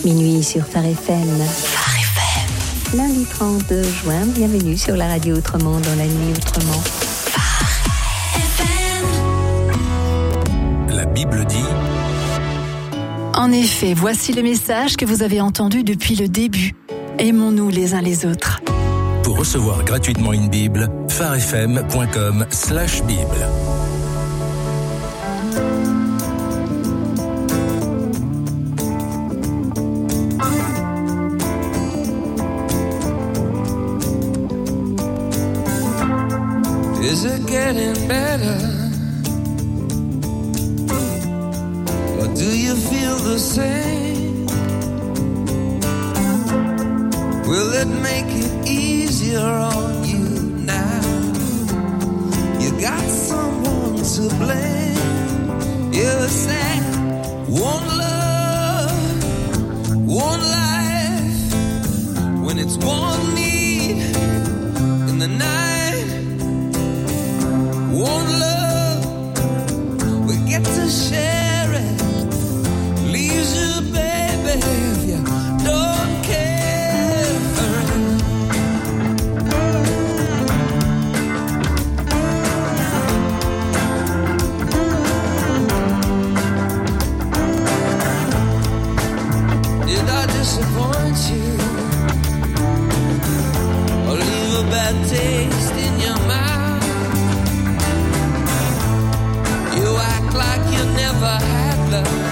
Minuit sur Phare FM. Phare FM. Lundi 30 juin, bienvenue sur la radio Autrement dans la nuit autrement. Phare FM. La Bible dit... En effet, voici le message que vous avez entendu depuis le début. Aimons-nous les uns les autres. Pour recevoir gratuitement une Bible, pharefm.com/Bible. Is it getting better? Or do you feel the same? Will it make it easier on you now? You got someone to blame. You said one love, one life. When it's one need in the night, one love, we get to share it. Leaves you, baby, if you don't care for it. Did I disappoint you? Or leave a bad taste in your mouth? You act like you never had love.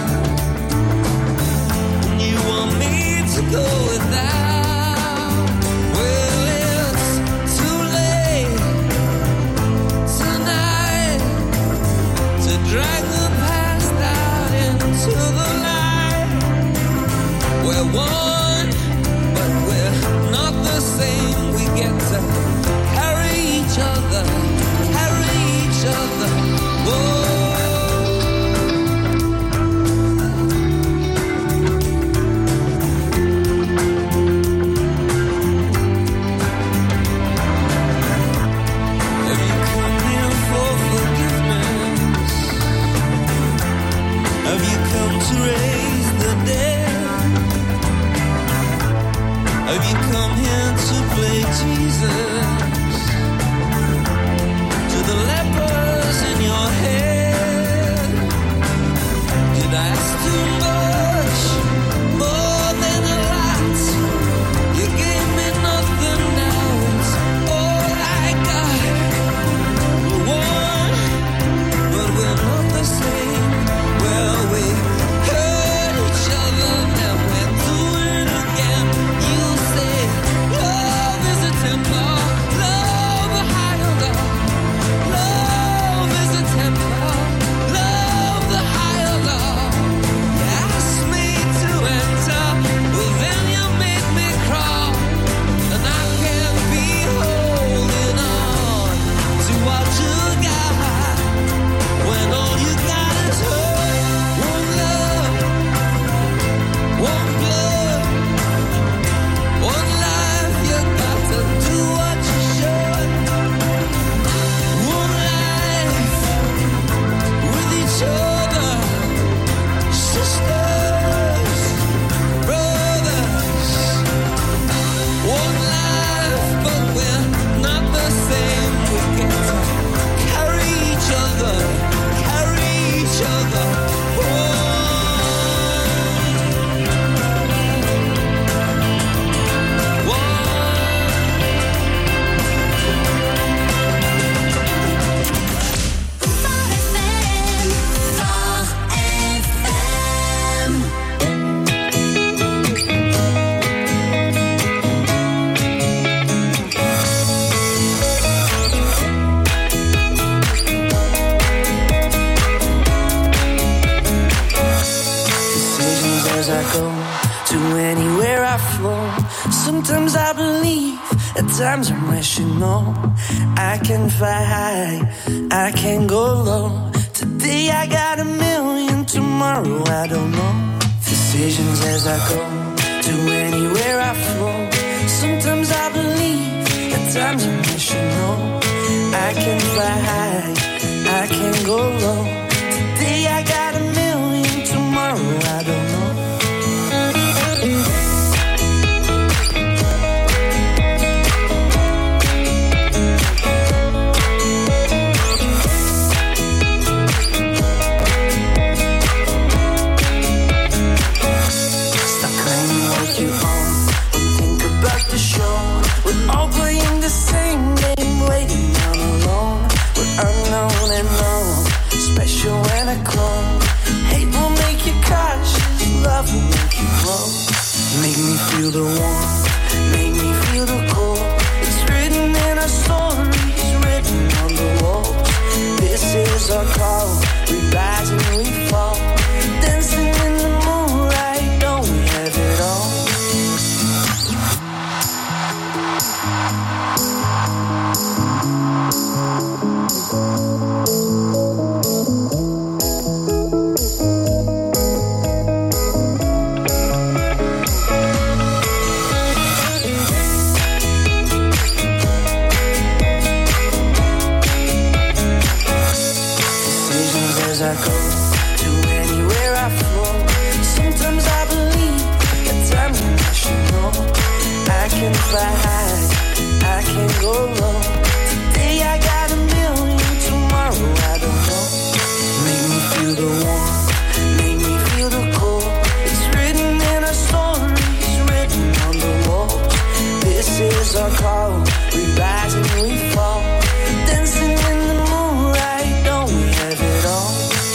You want me to go without. Well, it's too late tonight to drag the past out into the light. We're one, but we're not the same. We get to carry each other, carry each other. Whoa. To raise the dead? Have you come here to play Jesus? To the lepers in your head? Did I ask too much? More than a lot. You gave me nothing, now it's all I got. We're one, but we're not the same. Well, we hurt each other, now we're doing it again. You say love is a temper, love a higher love. Love is a temper, love the higher love. You asked me to enter, well then you made me crawl. And I can't be holding on to what you got, when all you got is hurt. One love, one blood, one life. You got to do what you should. One life with each other, sisters, brothers. One life, but we're not the same. We get to carry each other, carry each other. Decisions as I go to anywhere I flow. Sometimes I believe, at times I'm rational. I can fly high, I can go low. Today I got a million, tomorrow I don't know. Decisions as I go to anywhere I flow. Sometimes I believe, at times I'm rational. I can fly high, I can go low. Today I got a million, tomorrow I don't know. wanna know, special when I come. Hate will make you cautious, love will make you grow. Make me feel the warmth, make me feel the cold. It's written in our stories, written on the walls. This is our call, we rise and we fall. Dancing in the moonlight, don't we have it all? As I go to anywhere I flow, sometimes I believe that time I should know. I can fly high, I can go low. Today I got a million, tomorrow I don't know. Make me feel the warmth, make me feel the cold. It's written in our stories, written on the walls. This is our call, we rise and we fall. Dancing in the moonlight, don't we have it all?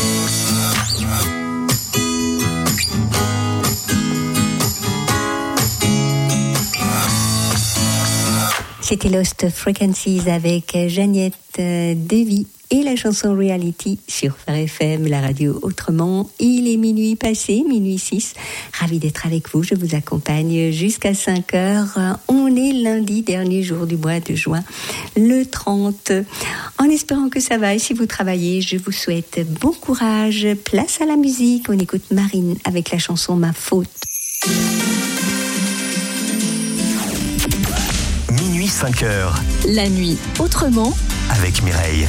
C'était Lost Frequencies avec Jeannette Devy et la chanson Reality sur Phare FM, la radio autrement. Il est minuit passé, minuit 6. Ravi d'être avec vous, je vous accompagne jusqu'à 5h. On est lundi, dernier jour du mois de juin, le 30. En espérant que ça va et si vous travaillez, je vous souhaite bon courage. Place à la musique, on écoute Marine avec la chanson Ma Faute. Minuit 5h. La nuit autrement Avec Mireille.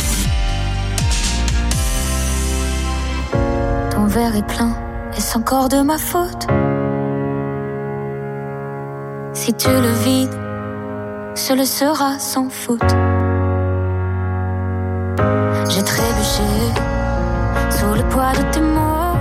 Ton verre est plein, est-ce encore de ma faute? Si tu le vides, ce le sera sans faute. J'ai trébuché sous le poids de tes mots,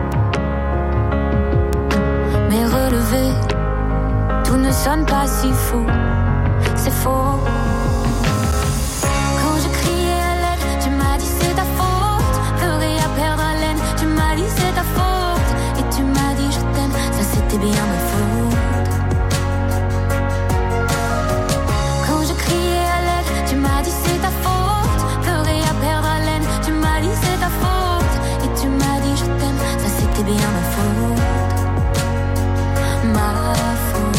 mais relevé, tout ne sonne pas si faux. C'est faux. Quand je criais à l'aide, tu m'as dit c'est ta faute. Pleurer à perdre haleine, tu m'as dit c'est ta faute. Et tu m'as dit je t'aime, ça c'était bien ma faute. Quand je criais à l'aide, tu m'as dit c'est ta faute. Pleurer à perdre haleine, tu m'as dit c'est ta faute. Et tu m'as dit je t'aime, ça c'était bien ma faute. Ma faute.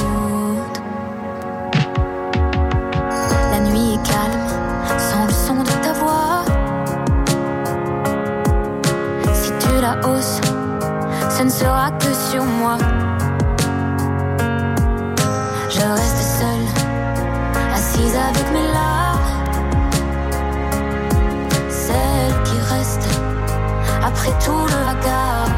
La nuit est calme, sans le son de ta voix. Si tu la hausses, ce ne sera que sur moi. Je reste seule, assise avec mes larmes. Celle qui reste après tout le vacarme.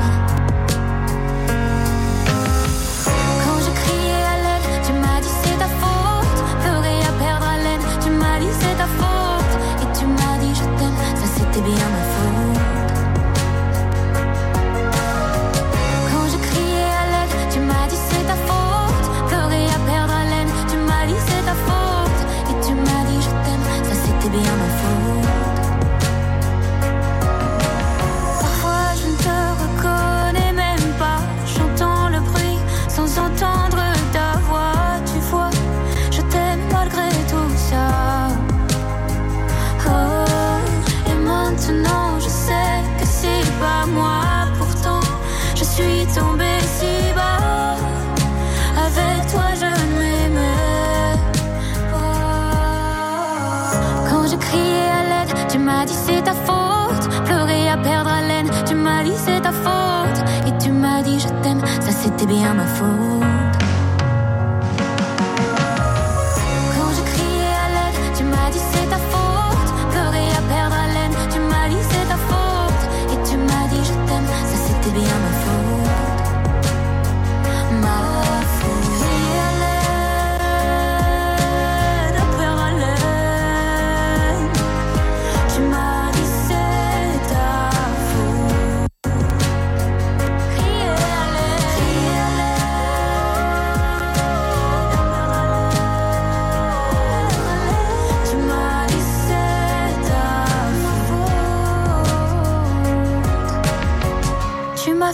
Quand je criais à l'aide, tu m'as dit c'est ta faute. Pleurer à perdre haleine, tu m'as dit c'est ta faute. Et tu m'as dit je t'aime, ça c'était bien ma faute. Quand je criais à l'aide, tu m'as dit c'est ta faute. Pleurer à perdre haleine, tu m'as dit c'est ta faute. Et tu m'as dit je t'aime, ça c'était bien ma faute. Parfois je ne te reconnais même pas. J'entends le bruit sans entendre ta voix. Tu vois, je t'aime malgré tout ça. Oh, et maintenant je sais que c'est pas moi. Pourtant je suis tombée si bas. Avec toi je ne m'aimais pas. Quand je criais à l'aide, tu m'as dit c'est ta faute. Pleurer à perdre haleine, tu m'as dit c'est ta faute. Et tu m'as dit je t'aime, ça c'était bien ma faute. Quand je criais à l'aide, tu m'as dit c'est ta faute. Pleurer à perdre haleine, tu m'as dit c'est ta faute. Et tu m'as dit je t'aime, ça c'était bien ma faute. Ma faute. Crier à l'aide, à perdre haleine, tu m'as dit c'est ta faute. Crier à l'aide,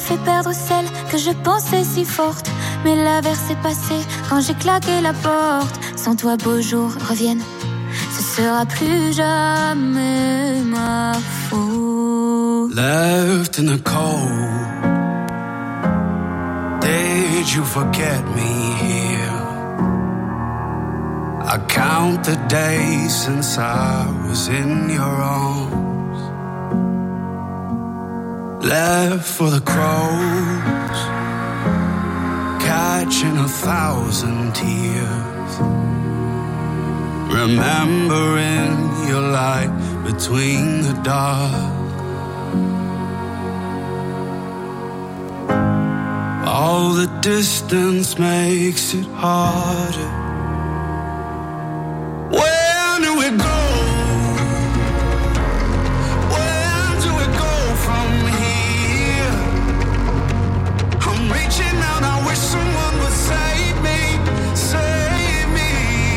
fait perdre celle que je pensais si forte. Mais l'averse est passée quand j'ai claqué la porte. Sans toi, beaux jours reviennent. Ce sera plus jamais ma faute. Left in the cold. Did you forget me here? I count the days since I was in your arms. Left for the crows, catching 1,000 tears. Remembering your light between the dark. All the distance makes it harder. Where do we go? Where do we go from here? I'm reaching out, I wish someone would save me, save me.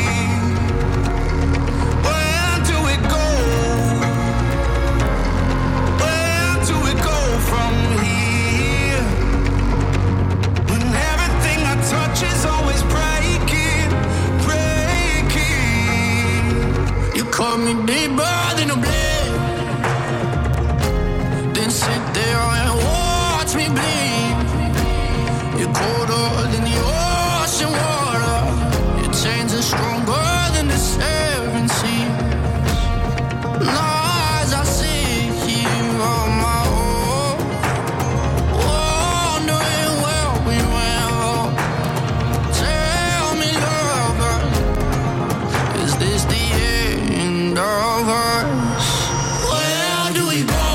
Where do we go? Where do we go from here? When everything I touch is always breaking, breaking. You cut me deeper than a blade, then sit there and watch me bleed. You're colder than the ocean water. Your chains are stronger than the seven seas. Now as I sit here on my own, wondering where we went wrong. Tell me, lover, is this the end of us? Where do we go?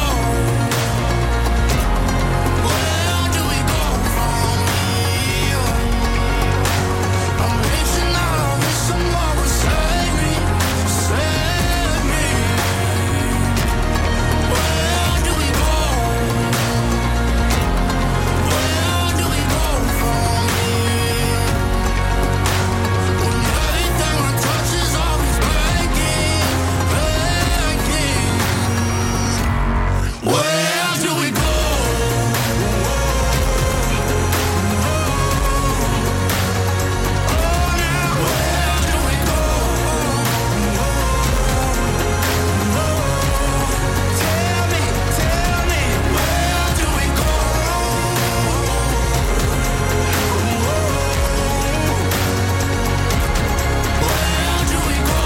Where do we go from here? I'm reaching out, I wish someone would save me, save me. Where do we go? Where do we go from here? When everything I touch is always breaking, breaking. Where do we go? Where do we go? Tell me, where do we go? Where do we go?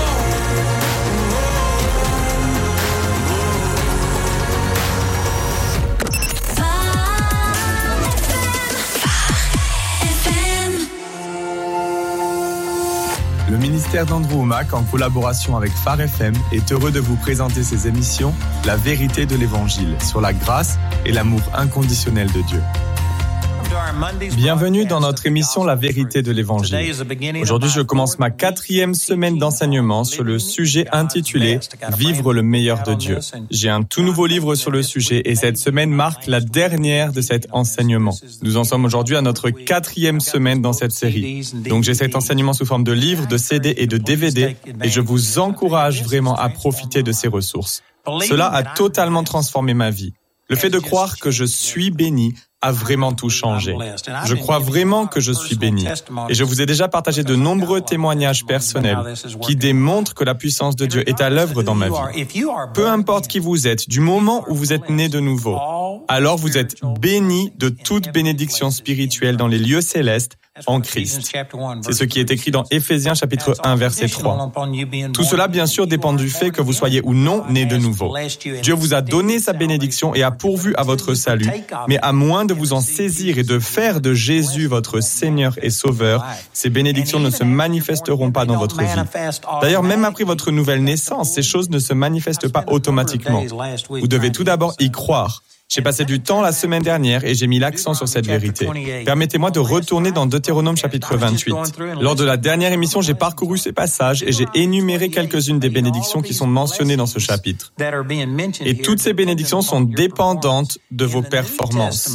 Le ministère d'Andrew Wommack, en collaboration avec Phare FM, est heureux de vous présenter ses émissions La vérité de l'Évangile, sur la grâce et l'amour inconditionnel de Dieu. Bienvenue dans notre émission La vérité de l'Évangile. Aujourd'hui, je commence ma 4e semaine d'enseignement sur le sujet intitulé « Vivre le meilleur de Dieu ». J'ai un tout nouveau livre sur le sujet et cette semaine marque la dernière de cet enseignement. Nous en sommes aujourd'hui à notre 4e semaine dans cette série. Donc j'ai cet enseignement sous forme de livre, de CD et de DVD et je vous encourage vraiment à profiter de ces ressources. Cela a totalement transformé ma vie. Le fait de croire que je suis béni a vraiment tout changé. Je crois vraiment que je suis béni. Et je vous ai déjà partagé de nombreux témoignages personnels qui démontrent que la puissance de Dieu est à l'œuvre dans ma vie. Peu importe qui vous êtes, du moment où vous êtes né de nouveau, alors vous êtes béni de toute bénédiction spirituelle dans les lieux célestes en Christ. C'est ce qui est écrit dans Éphésiens chapitre 1 verset 3. Tout cela bien sûr dépend du fait que vous soyez ou non né de nouveau. Dieu vous a donné sa bénédiction et a pourvu à votre salut, mais à moins de vous en saisir et de faire de Jésus votre Seigneur et Sauveur, ces bénédictions ne se manifesteront pas dans votre vie. D'ailleurs, même après votre nouvelle naissance, ces choses ne se manifestent pas automatiquement. Vous devez tout d'abord y croire. J'ai passé du temps la semaine dernière et j'ai mis l'accent sur cette vérité. Permettez-moi de retourner dans Deutéronome chapitre 28. Lors de la dernière émission, j'ai parcouru ces passages et j'ai énuméré quelques-unes des bénédictions qui sont mentionnées dans ce chapitre. Et toutes ces bénédictions sont dépendantes de vos performances.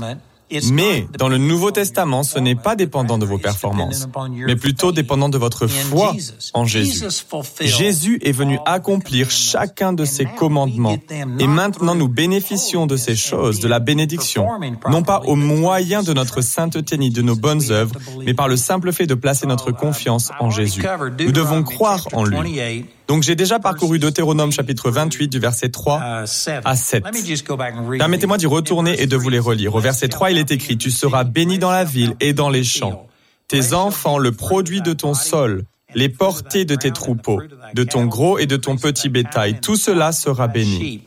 Mais dans le Nouveau Testament, ce n'est pas dépendant de vos performances, mais plutôt dépendant de votre foi en Jésus. Jésus est venu accomplir chacun de ses commandements. Et maintenant, nous bénéficions de ces choses, de la bénédiction, non pas au moyen de notre sainteté ni de nos bonnes œuvres, mais par le simple fait de placer notre confiance en Jésus. Nous devons croire en lui. Donc j'ai déjà parcouru Deutéronome chapitre 28 du verset 3 à 7. Permettez-moi d'y retourner et de vous les relire. Au verset 3, il est écrit « Tu seras béni dans la ville et dans les champs. Tes enfants, le produit de ton sol, les portées de tes troupeaux, de ton gros et de ton petit bétail, tout cela sera béni.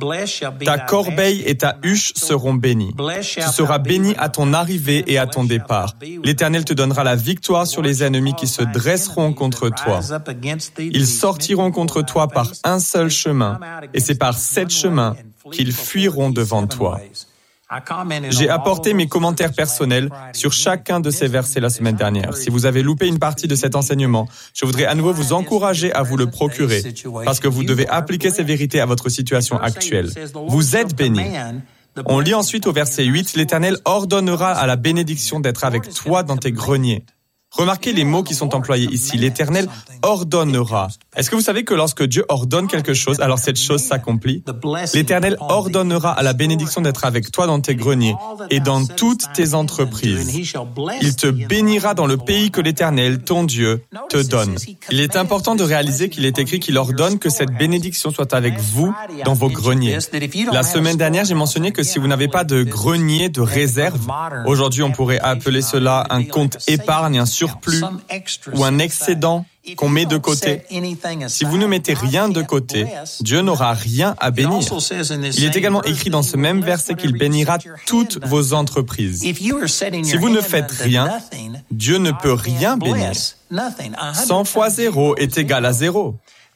Ta corbeille et ta huche seront bénies. Tu seras béni à ton arrivée et à ton départ. L'Éternel te donnera la victoire sur les ennemis qui se dresseront contre toi. Ils sortiront contre toi par un seul chemin, et c'est par 7 chemins qu'ils fuiront devant toi. » J'ai apporté mes commentaires personnels sur chacun de ces versets la semaine dernière. Si vous avez loupé une partie de cet enseignement, je voudrais à nouveau vous encourager à vous le procurer, parce que vous devez appliquer ces vérités à votre situation actuelle. Vous êtes bénis. On lit ensuite au verset 8, « L'Éternel ordonnera à la bénédiction d'être avec toi dans tes greniers. » Remarquez les mots qui sont employés ici. L'Éternel ordonnera. Est-ce que vous savez que lorsque Dieu ordonne quelque chose, alors cette chose s'accomplit? L'Éternel ordonnera à la bénédiction d'être avec toi dans tes greniers et dans toutes tes entreprises. Il te bénira dans le pays que l'Éternel, ton Dieu, te donne. Il est important de réaliser qu'il est écrit qu'il ordonne que cette bénédiction soit avec vous dans vos greniers. La semaine dernière, j'ai mentionné que si vous n'avez pas de grenier, de réserve, aujourd'hui on pourrait appeler cela un compte épargne, un surplus ou un excédent qu'on met de côté. Si vous ne mettez rien de côté, Dieu n'aura rien à bénir. Il est également écrit dans ce même verset qu'il bénira toutes vos entreprises. Si vous ne faites rien, Dieu ne peut rien bénir. 100 fois 0 est égal à 0.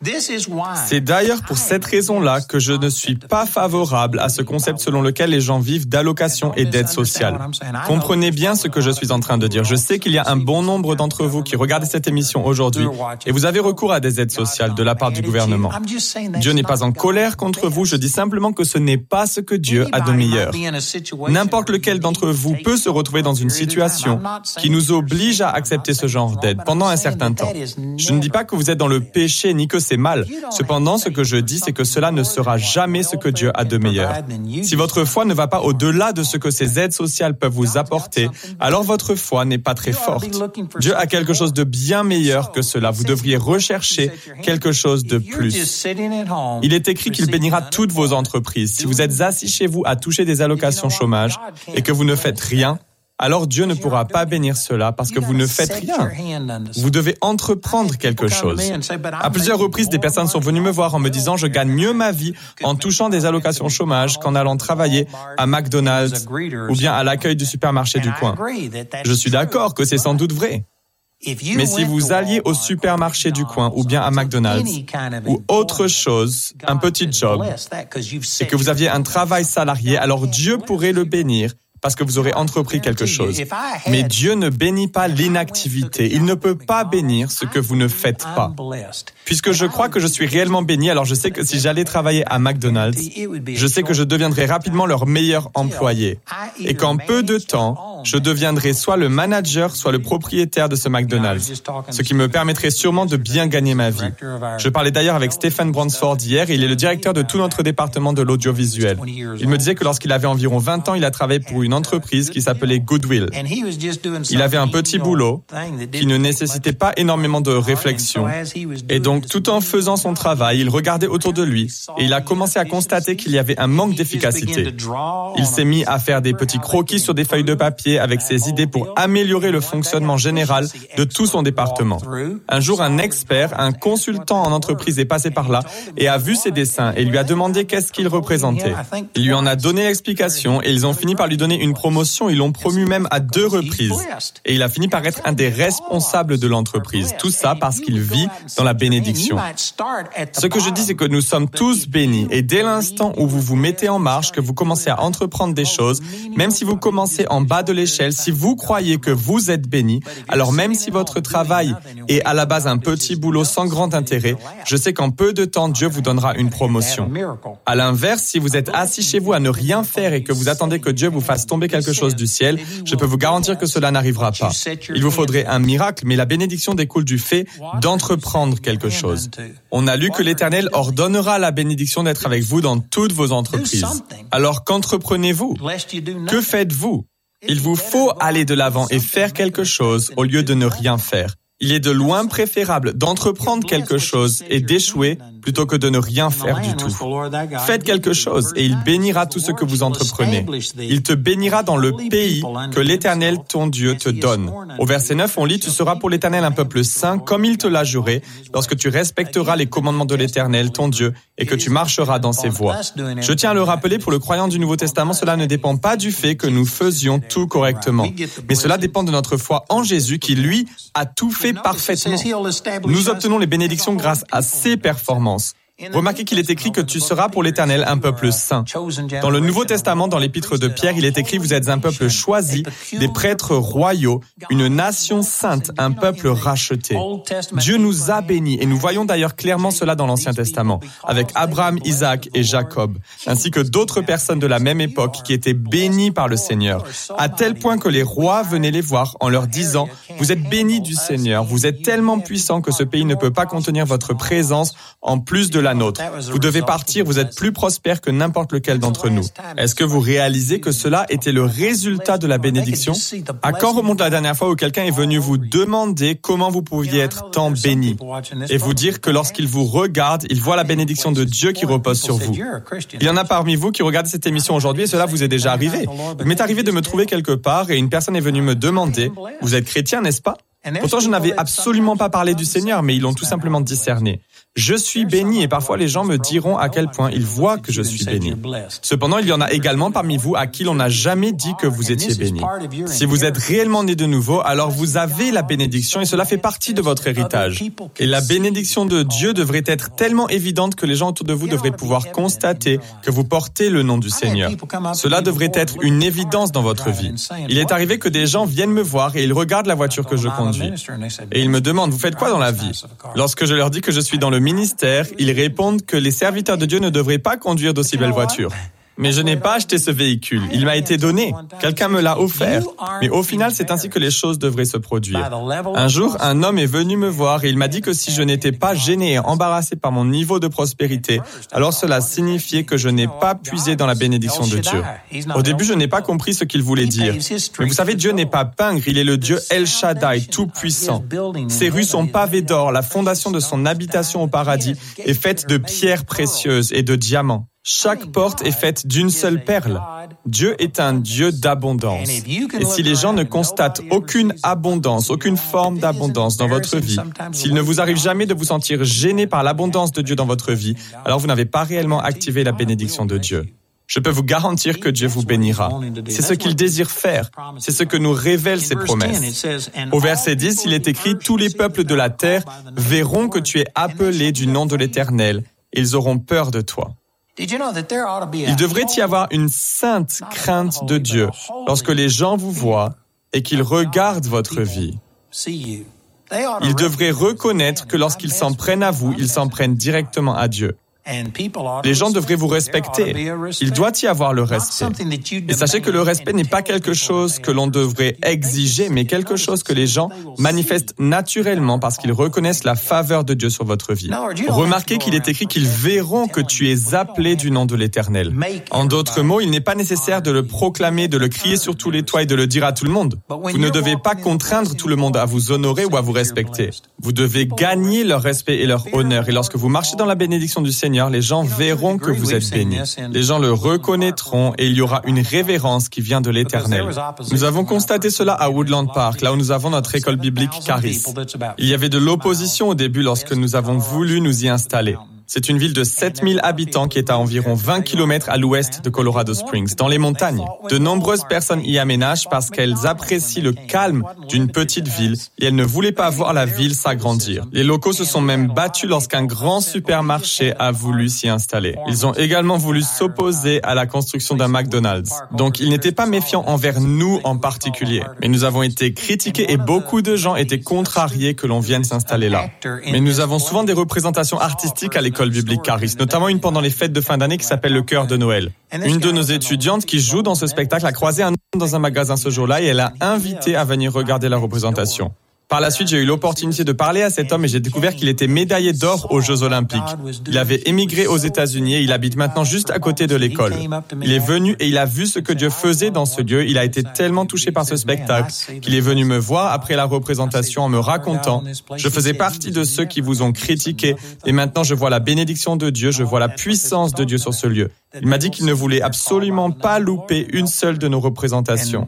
C'est d'ailleurs pour cette raison-là que je ne suis pas favorable à ce concept selon lequel les gens vivent d'allocations et d'aides sociales. Comprenez bien ce que je suis en train de dire. Je sais qu'il y a un bon nombre d'entre vous qui regardent cette émission aujourd'hui et vous avez recours à des aides sociales de la part du gouvernement. Dieu n'est pas en colère contre vous, je dis simplement que ce n'est pas ce que Dieu a de meilleur. N'importe lequel d'entre vous peut se retrouver dans une situation qui nous oblige à accepter ce genre d'aide pendant un certain temps. Je ne dis pas que vous êtes dans le péché ni que c'est mal. Cependant, ce que je dis, c'est que cela ne sera jamais ce que Dieu a de meilleur. Si votre foi ne va pas au-delà de ce que ces aides sociales peuvent vous apporter, alors votre foi n'est pas très forte. Dieu a quelque chose de bien meilleur que cela. Vous devriez rechercher quelque chose de plus. Il est écrit qu'il bénira toutes vos entreprises. Si vous êtes assis chez vous à toucher des allocations chômage et que vous ne faites rien, alors Dieu ne pourra pas bénir cela parce que vous ne faites rien. Vous devez entreprendre quelque chose. À plusieurs reprises, des personnes sont venues me voir en me disant « Je gagne mieux ma vie en touchant des allocations chômage qu'en allant travailler à McDonald's ou bien à l'accueil du supermarché du coin. » Je suis d'accord que c'est sans doute vrai. Mais si vous alliez au supermarché du coin ou bien à McDonald's ou autre chose, un petit job, et que vous aviez un travail salarié, alors Dieu pourrait le bénir parce que vous aurez entrepris quelque chose. Mais Dieu ne bénit pas l'inactivité. Il ne peut pas bénir ce que vous ne faites pas. Puisque je crois que je suis réellement béni, alors je sais que si j'allais travailler à McDonald's, je sais que je deviendrai rapidement leur meilleur employé. Et qu'en peu de temps, je deviendrai soit le manager, soit le propriétaire de ce McDonald's. Ce qui me permettrait sûrement de bien gagner ma vie. Je parlais d'ailleurs avec Stephen Bransford hier, et il est le directeur de tout notre département de l'audiovisuel. Il me disait que lorsqu'il avait environ 20 ans, il a travaillé pour une entreprise qui s'appelait Goodwill. Il avait un petit boulot qui ne nécessitait pas énormément de réflexion. Et donc, tout en faisant son travail, il regardait autour de lui et il a commencé à constater qu'il y avait un manque d'efficacité. Il s'est mis à faire des petits croquis sur des feuilles de papier avec ses idées pour améliorer le fonctionnement général de tout son département. Un jour, un expert, un consultant en entreprise est passé par là et a vu ses dessins et lui a demandé qu'est-ce qu'il représentait. Il lui en a donné l'explication et ils ont fini par lui donner une promotion. Ils l'ont promu même à 2 reprises. Et il a fini par être un des responsables de l'entreprise. Tout ça parce qu'il vit dans la bénédiction. Ce que je dis, c'est que nous sommes tous bénis. Et dès l'instant où vous vous mettez en marche, que vous commencez à entreprendre des choses, même si vous commencez en bas de l'échelle, si vous croyez que vous êtes béni, alors même si votre travail est à la base un petit boulot sans grand intérêt, je sais qu'en peu de temps, Dieu vous donnera une promotion. À l'inverse, si vous êtes assis chez vous à ne rien faire et que vous attendez que Dieu vous fasse tomber quelque chose du ciel, je peux vous garantir que cela n'arrivera pas. Il vous faudrait un miracle, mais la bénédiction découle du fait d'entreprendre quelque chose. On a lu que l'Éternel ordonnera la bénédiction d'être avec vous dans toutes vos entreprises. Alors qu'entreprenez-vous? Que faites-vous? Il vous faut aller de l'avant et faire quelque chose au lieu de ne rien faire. Il est de loin préférable d'entreprendre quelque chose et d'échouer plutôt que de ne rien faire du tout. Faites quelque chose et il bénira tout ce que vous entreprenez. Il te bénira dans le pays que l'Éternel, ton Dieu, te donne. Au verset 9, on lit « Tu seras pour l'Éternel un peuple saint, comme il te l'a juré, lorsque tu respecteras les commandements de l'Éternel, ton Dieu, et que tu marcheras dans ses voies. » Je tiens à le rappeler, pour le croyant du Nouveau Testament, cela ne dépend pas du fait que nous faisions tout correctement, mais cela dépend de notre foi en Jésus qui, lui, a tout fait parfaitement. Nous obtenons les bénédictions grâce à ses performances. Remarquez qu'il est écrit que tu seras pour l'Éternel un peuple saint. Dans le Nouveau Testament, dans l'épître de Pierre, il est écrit « Vous êtes un peuple choisi, des prêtres royaux, une nation sainte, un peuple racheté. » Dieu nous a bénis, et nous voyons d'ailleurs clairement cela dans l'Ancien Testament, avec Abraham, Isaac et Jacob, ainsi que d'autres personnes de la même époque qui étaient bénies par le Seigneur, à tel point que les rois venaient les voir en leur disant « Vous êtes bénis du Seigneur, vous êtes tellement puissants que ce pays ne peut pas contenir votre présence en plus de la nôtre. Vous devez partir, vous êtes plus prospères que n'importe lequel d'entre nous. » Est-ce que vous réalisez que cela était le résultat de la bénédiction? À quand remonte la dernière fois où quelqu'un est venu vous demander comment vous pouviez être tant béni et vous dire que lorsqu'il vous regarde, il voit la bénédiction de Dieu qui repose sur vous? Il y en a parmi vous qui regardent cette émission aujourd'hui et cela vous est déjà arrivé. Il m'est arrivé de me trouver quelque part et une personne est venue me demander « Vous êtes chrétien, n'est-ce pas ?» Pourtant, je n'avais absolument pas parlé du Seigneur, mais ils l'ont tout simplement discerné. Je suis béni et parfois les gens me diront à quel point ils voient que je suis béni. Cependant, il y en a également parmi vous à qui l'on n'a jamais dit que vous étiez béni. Si vous êtes réellement né de nouveau, alors vous avez la bénédiction et cela fait partie de votre héritage. Et la bénédiction de Dieu devrait être tellement évidente que les gens autour de vous devraient pouvoir constater que vous portez le nom du Seigneur. Cela devrait être une évidence dans votre vie. Il est arrivé que des gens viennent me voir et ils regardent la voiture que je conduis. Et ils me demandent, vous faites quoi dans la vie? Lorsque je leur dis que je suis dans le ministère, ils répondent que les serviteurs de Dieu ne devraient pas conduire d'aussi belles voitures. Mais je n'ai pas acheté ce véhicule. Il m'a été donné. Quelqu'un me l'a offert. Mais au final, c'est ainsi que les choses devraient se produire. Un jour, un homme est venu me voir et il m'a dit que si je n'étais pas gêné et embarrassé par mon niveau de prospérité, alors cela signifiait que je n'ai pas puisé dans la bénédiction de Dieu. Au début, je n'ai pas compris ce qu'il voulait dire. Mais vous savez, Dieu n'est pas pingre, il est le Dieu El Shaddai, tout-puissant. Ses rues sont pavées d'or, la fondation de son habitation au paradis est faite de pierres précieuses et de diamants. Chaque porte est faite d'une seule perle. Dieu est un Dieu d'abondance. Et si les gens ne constatent aucune abondance, aucune forme d'abondance dans votre vie, s'il ne vous arrive jamais de vous sentir gêné par l'abondance de Dieu dans votre vie, alors vous n'avez pas réellement activé la bénédiction de Dieu. Je peux vous garantir que Dieu vous bénira. C'est ce qu'il désire faire. C'est ce que nous révèlent ses promesses. Au verset 10, il est écrit « Tous les peuples de la terre verront que tu es appelé du nom de l'Éternel. Ils auront peur de toi. » Il devrait y avoir une sainte crainte de Dieu lorsque les gens vous voient et qu'ils regardent votre vie. Ils devraient reconnaître que lorsqu'ils s'en prennent à vous, ils s'en prennent directement à Dieu. Les gens devraient vous respecter. Il doit y avoir le respect. Et sachez que le respect n'est pas quelque chose que l'on devrait exiger, mais quelque chose que les gens manifestent naturellement parce qu'ils reconnaissent la faveur de Dieu sur votre vie. Remarquez qu'il est écrit qu'ils verront que tu es appelé du nom de l'Éternel. En d'autres mots, il n'est pas nécessaire de le proclamer, de le crier sur tous les toits et de le dire à tout le monde. Vous ne devez pas contraindre tout le monde à vous honorer ou à vous respecter. Vous devez gagner leur respect et leur honneur. Et lorsque vous marchez dans la bénédiction du Seigneur, les gens verront que vous êtes bénis. Les gens le reconnaîtront et il y aura une révérence qui vient de l'Éternel. Nous avons constaté cela à Woodland Park, là où nous avons notre école biblique Charis. Il y avait de l'opposition au début lorsque nous avons voulu nous y installer. C'est une ville de 7000 habitants qui est à environ 20 km à l'ouest de Colorado Springs, dans les montagnes. De nombreuses personnes y aménagent parce qu'elles apprécient le calme d'une petite ville et elles ne voulaient pas voir la ville s'agrandir. Les locaux se sont même battus lorsqu'un grand supermarché a voulu s'y installer. Ils ont également voulu s'opposer à la construction d'un McDonald's. Donc ils n'étaient pas méfiants envers nous en particulier. Mais nous avons été critiqués et beaucoup de gens étaient contrariés que l'on vienne s'installer là. Mais nous avons souvent des représentations artistiques à l'école biblique Charis, notamment une pendant les fêtes de fin d'année qui s'appelle le Chœur de Noël. Une de nos étudiantes qui joue dans ce spectacle a croisé un homme dans un magasin ce jour-là et elle a invité à venir regarder la représentation. Par la suite, j'ai eu l'opportunité de parler à cet homme et j'ai découvert qu'il était médaillé d'or aux Jeux Olympiques. Il avait émigré aux États-Unis et il habite maintenant juste à côté de l'école. Il est venu et il a vu ce que Dieu faisait dans ce lieu. Il a été tellement touché par ce spectacle qu'il est venu me voir après la représentation en me racontant « Je faisais partie de ceux qui vous ont critiqué et maintenant je vois la bénédiction de Dieu, je vois la puissance de Dieu sur ce lieu. » Il m'a dit qu'il ne voulait absolument pas louper une seule de nos représentations.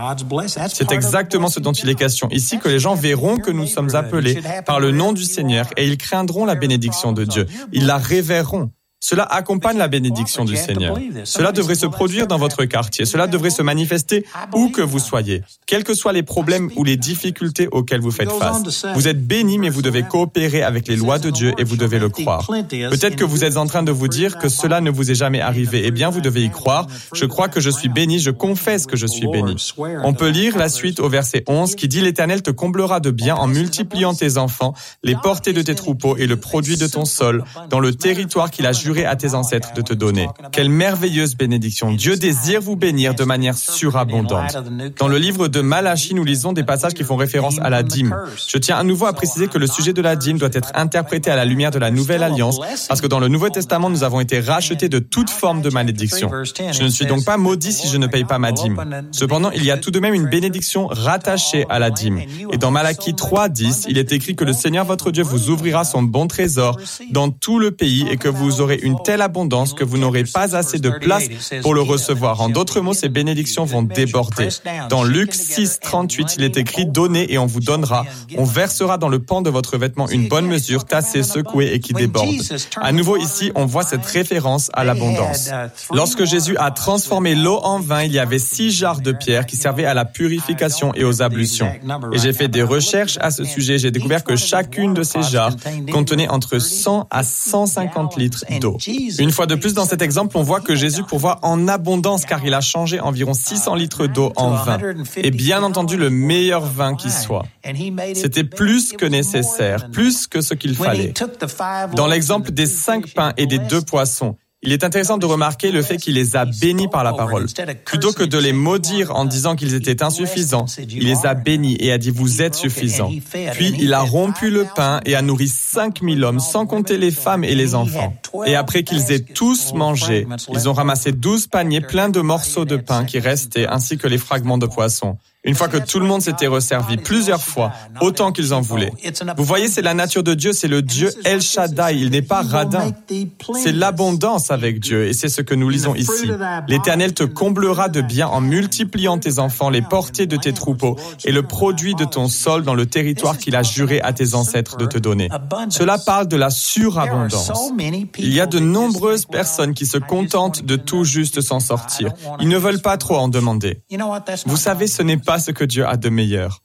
C'est exactement ce dont il est question ici, que les gens verront que nous sommes appelés par le nom du Seigneur et ils craindront la bénédiction de Dieu. Ils la révéreront. Cela accompagne la bénédiction du Seigneur. Cela devrait se produire dans votre quartier. Cela devrait se manifester où que vous soyez. Quels que soient les problèmes ou les difficultés auxquels vous faites face. Vous êtes bénis, mais vous devez coopérer avec les lois de Dieu et vous devez le croire. Peut-être que vous êtes en train de vous dire que cela ne vous est jamais arrivé. Eh bien, vous devez y croire. Je crois que je suis béni. Je confesse que je suis béni. On peut lire la suite au verset 11 qui dit « L'Éternel te comblera de bien en multipliant tes enfants, les portées de tes troupeaux et le produit de ton sol dans le territoire qu'il a juré à tes ancêtres de te donner. » Quelle merveilleuse bénédiction. Dieu désire vous bénir de manière surabondante. Dans le livre de Malachie, nous lisons des passages qui font référence à la dîme. Je tiens à nouveau à préciser que le sujet de la dîme doit être interprété à la lumière de la Nouvelle Alliance, parce que dans le Nouveau Testament, nous avons été rachetés de toute forme de malédiction. Je ne suis donc pas maudit si je ne paye pas ma dîme. Cependant, il y a tout de même une bénédiction rattachée à la dîme. Et dans Malachie 3:10, il est écrit que le Seigneur votre Dieu vous ouvrira son bon trésor dans tout le pays et que vous aurez une telle abondance que vous n'aurez pas assez de place pour le recevoir. En d'autres mots, ces bénédictions vont déborder. Dans Luc 6:38, il est écrit « Donnez et on vous donnera. On versera dans le pan de votre vêtement une bonne mesure, tassée, secouée et qui déborde. » À nouveau ici, on voit cette référence à l'abondance. Lorsque Jésus a transformé l'eau en vin, il y avait 6 jarres de pierre qui servaient à la purification et aux ablutions. Et j'ai fait des recherches à ce sujet. J'ai découvert que chacune de ces jarres contenait entre 100 à 150 litres d'eau. Une fois de plus, dans cet exemple, on voit que Jésus pourvoit en abondance car il a changé environ 600 litres d'eau en vin. Et bien entendu, le meilleur vin qui soit. C'était plus que nécessaire, plus que ce qu'il fallait. Dans l'exemple des 5 pains et des 2 poissons, il est intéressant de remarquer le fait qu'il les a bénis par la parole. Plutôt que de les maudire en disant qu'ils étaient insuffisants, il les a bénis et a dit « Vous êtes suffisants ». Puis il a rompu le pain et a nourri 5000 hommes, sans compter les femmes et les enfants. Et après qu'ils aient tous mangé, ils ont ramassé 12 paniers pleins de morceaux de pain qui restaient, ainsi que les fragments de poissons. Une fois que tout le monde s'était resservi plusieurs fois, autant qu'ils en voulaient. Vous voyez, c'est la nature de Dieu, c'est le Dieu El Shaddai, il n'est pas radin. C'est l'abondance avec Dieu, et c'est ce que nous lisons ici. L'Éternel te comblera de bien en multipliant tes enfants, les portées de tes troupeaux, et le produit de ton sol dans le territoire qu'il a juré à tes ancêtres de te donner. Cela parle de la surabondance. Il y a de nombreuses personnes qui se contentent de tout juste s'en sortir. Ils ne veulent pas trop en demander. Vous savez, ce n'est pas ce que Dieu a de meilleur.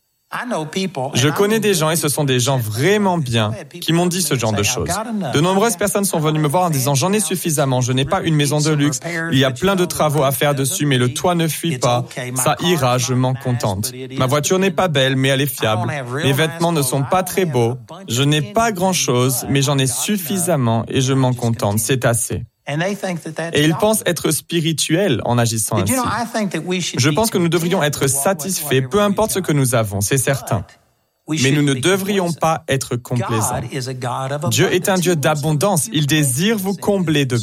Je connais des gens, et ce sont des gens vraiment bien, qui m'ont dit ce genre de choses. De nombreuses personnes sont venues me voir en disant « J'en ai suffisamment, je n'ai pas une maison de luxe, il y a plein de travaux à faire dessus, mais le toit ne fuit pas, ça ira, je m'en contente. Ma voiture n'est pas belle, mais elle est fiable. Mes vêtements ne sont pas très beaux, je n'ai pas grand-chose, mais j'en ai suffisamment et je m'en contente, c'est assez. » Et ils pensent être spirituels en agissant ainsi. Je pense que nous devrions être satisfaits, peu importe ce que nous avons, c'est certain. Mais nous ne devrions pas être complaisants. Dieu est un Dieu d'abondance, il désire vous combler de bien.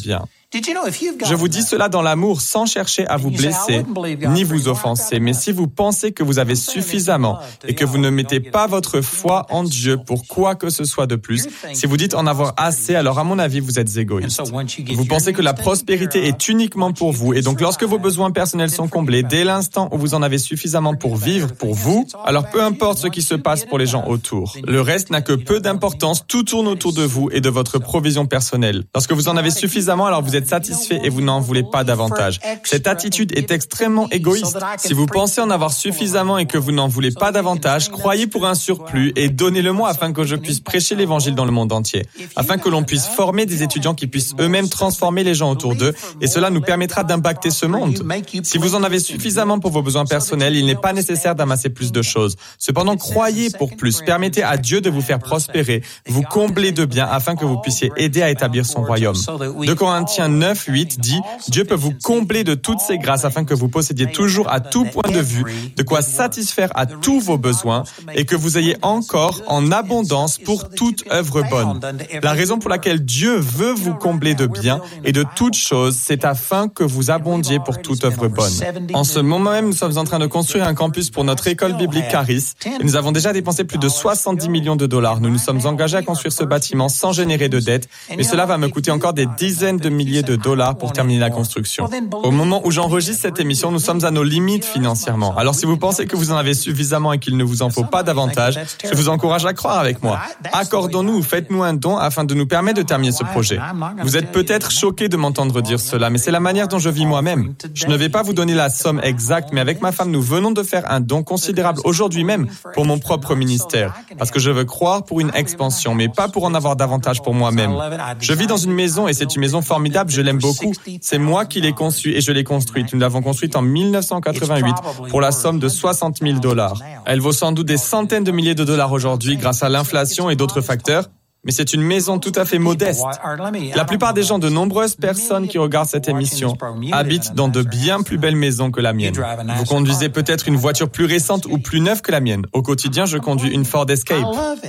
Je vous dis cela dans l'amour sans chercher à vous blesser ni vous offenser. Mais si vous pensez que vous avez suffisamment et que vous ne mettez pas votre foi en Dieu pour quoi que ce soit de plus, si vous dites en avoir assez, alors à mon avis, vous êtes égoïste. Vous pensez que la prospérité est uniquement pour vous et donc lorsque vos besoins personnels sont comblés, dès l'instant où vous en avez suffisamment pour vivre pour vous, alors peu importe ce qui se passe pour les gens autour. Le reste n'a que peu d'importance, tout tourne autour de vous et de votre provision personnelle. Lorsque vous en avez suffisamment, alors vous êtes satisfait et vous n'en voulez pas davantage. Cette attitude est extrêmement égoïste. Si vous pensez en avoir suffisamment et que vous n'en voulez pas davantage, croyez pour un surplus et donnez-le-moi afin que je puisse prêcher l'évangile dans le monde entier, afin que l'on puisse former des étudiants qui puissent eux-mêmes transformer les gens autour d'eux et cela nous permettra d'impacter ce monde. Si vous en avez suffisamment pour vos besoins personnels, il n'est pas nécessaire d'amasser plus de choses. Cependant, croyez pour plus. Permettez à Dieu de vous faire prospérer, vous combler de biens afin que vous puissiez aider à établir son royaume. 2 Corinthiens 9, 8 dit « Dieu peut vous combler de toutes ses grâces afin que vous possédiez toujours à tout point de vue de quoi satisfaire à tous vos besoins et que vous ayez encore en abondance pour toute œuvre bonne. » La raison pour laquelle Dieu veut vous combler de biens et de toutes choses, c'est afin que vous abondiez pour toute œuvre bonne. En ce moment même, nous sommes en train de construire un campus pour notre école biblique Charis et nous avons déjà dépensé plus de 70 millions de dollars. Nous nous sommes engagés à construire ce bâtiment sans générer de dettes, mais cela va me coûter encore des dizaines de milliers de dollars pour terminer la construction. Au moment où j'enregistre cette émission, nous sommes à nos limites financièrement. Alors si vous pensez que vous en avez suffisamment et qu'il ne vous en faut pas davantage, je vous encourage à croire avec moi. Accordons-nous ou faites-nous un don afin de nous permettre de terminer ce projet. Vous êtes peut-être choqués de m'entendre dire cela, mais c'est la manière dont je vis moi-même. Je ne vais pas vous donner la somme exacte, mais avec ma femme, nous venons de faire un don considérable aujourd'hui même pour mon propre ministère, parce que je veux croire pour une expansion, mais pas pour en avoir davantage pour moi-même. Je vis dans une maison et c'est une maison formidable, je l'aime beaucoup. C'est moi qui l'ai conçue et je l'ai construite. Nous l'avons construite en 1988 pour la somme de 60 000 dollars. Elle vaut sans doute des centaines de milliers de dollars aujourd'hui grâce à l'inflation et d'autres facteurs. Mais c'est une maison tout à fait modeste. La plupart des gens, de nombreuses personnes qui regardent cette émission, habitent dans de bien plus belles maisons que la mienne. Vous conduisez peut-être une voiture plus récente ou plus neuve que la mienne. Au quotidien, je conduis une Ford Escape.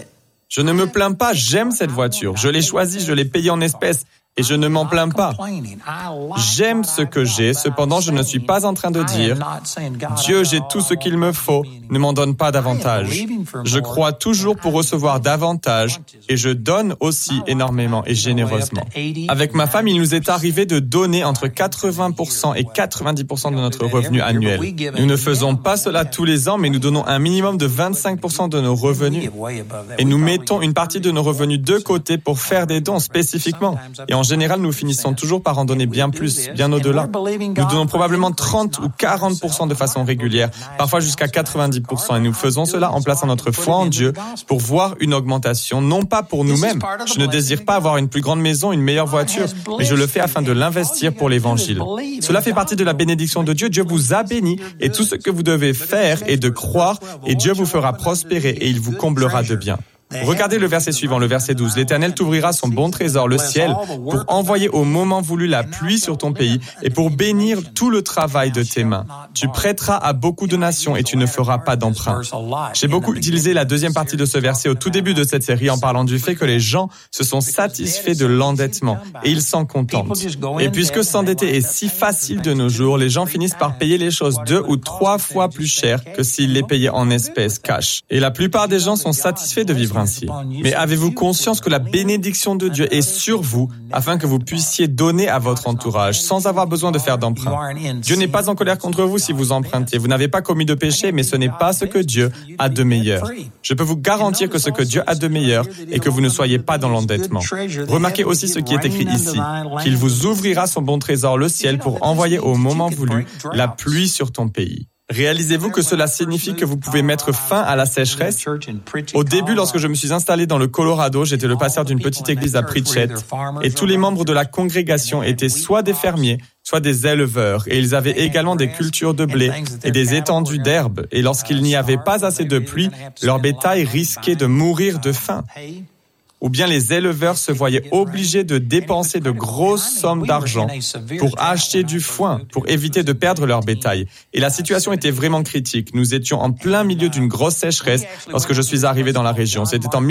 Je ne me plains pas, j'aime cette voiture. Je l'ai choisie, je l'ai payée en espèces. Et je ne m'en plains pas. J'aime ce que j'ai, cependant je ne suis pas en train de dire « Dieu, j'ai tout ce qu'il me faut, ne m'en donne pas davantage ». Je crois toujours pour recevoir davantage et je donne aussi énormément et généreusement. Avec ma femme, il nous est arrivé de donner entre 80% et 90% de notre revenu annuel. Nous ne faisons pas cela tous les ans, mais nous donnons un minimum de 25% de nos revenus. Et nous mettons une partie de nos revenus de côté pour faire des dons spécifiquement. Et en général, nous finissons toujours par en donner bien plus, bien au-delà. Nous donnons probablement 30 ou 40% de façon régulière, parfois jusqu'à 90%. Et nous faisons cela en plaçant notre foi en Dieu pour voir une augmentation, non pas pour nous-mêmes. Je ne désire pas avoir une plus grande maison, une meilleure voiture, mais je le fais afin de l'investir pour l'Évangile. Cela fait partie de la bénédiction de Dieu. Dieu vous a béni et tout ce que vous devez faire est de croire et Dieu vous fera prospérer et il vous comblera de biens. Regardez le verset suivant, le verset 12. « L'Éternel t'ouvrira son bon trésor, le ciel, pour envoyer au moment voulu la pluie sur ton pays et pour bénir tout le travail de tes mains. Tu prêteras à beaucoup de nations et tu ne feras pas d'emprunt. » J'ai beaucoup utilisé la deuxième partie de ce verset au tout début de cette série en parlant du fait que les gens se sont satisfaits de l'endettement et ils s'en contentent. Et puisque s'endetter est si facile de nos jours, les gens finissent par payer les choses 2 ou 3 fois plus cher que s'ils les payaient en espèces cash. Et la plupart des gens sont satisfaits de vivre ainsi. Mais avez-vous conscience que la bénédiction de Dieu est sur vous afin que vous puissiez donner à votre entourage sans avoir besoin de faire d'emprunt? Dieu n'est pas en colère contre vous si vous empruntez. Vous n'avez pas commis de péché, mais ce n'est pas ce que Dieu a de meilleur. Je peux vous garantir que ce que Dieu a de meilleur est que vous ne soyez pas dans l'endettement. Remarquez aussi ce qui est écrit ici, qu'il vous ouvrira son bon trésor, le ciel, pour envoyer au moment voulu la pluie sur ton pays. Réalisez-vous que cela signifie que vous pouvez mettre fin à la sécheresse? Au début, lorsque je me suis installé dans le Colorado, j'étais le pasteur d'une petite église à Pritchett et tous les membres de la congrégation étaient soit des fermiers, soit des éleveurs et ils avaient également des cultures de blé et des étendues d'herbes et lorsqu'il n'y avait pas assez de pluie, leur bétail risquait de mourir de faim. ou bien les éleveurs se voyaient obligés de dépenser de grosses sommes d'argent pour acheter du foin, pour éviter de perdre leur bétail. Et la situation était vraiment critique. Nous étions en plein milieu d'une grosse sécheresse lorsque je suis arrivé dans la région. C'était en